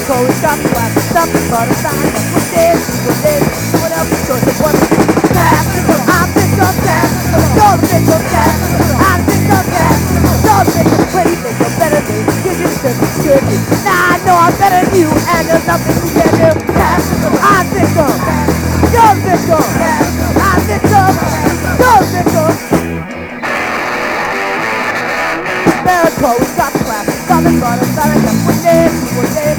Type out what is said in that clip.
America, we got to have something but a sign that we're dead, what else is choice of what pass, I'm victim, pass, you're the victim, pass, I'm victim, pass, you're the victim, when you think you're better than me, you just should be. Now I know I'm better than you, and there's nothing you can do, pass, I'm victim, you're the victim, I'm victim, you're the victim. America, we got class, nothing but a sign that we're dead,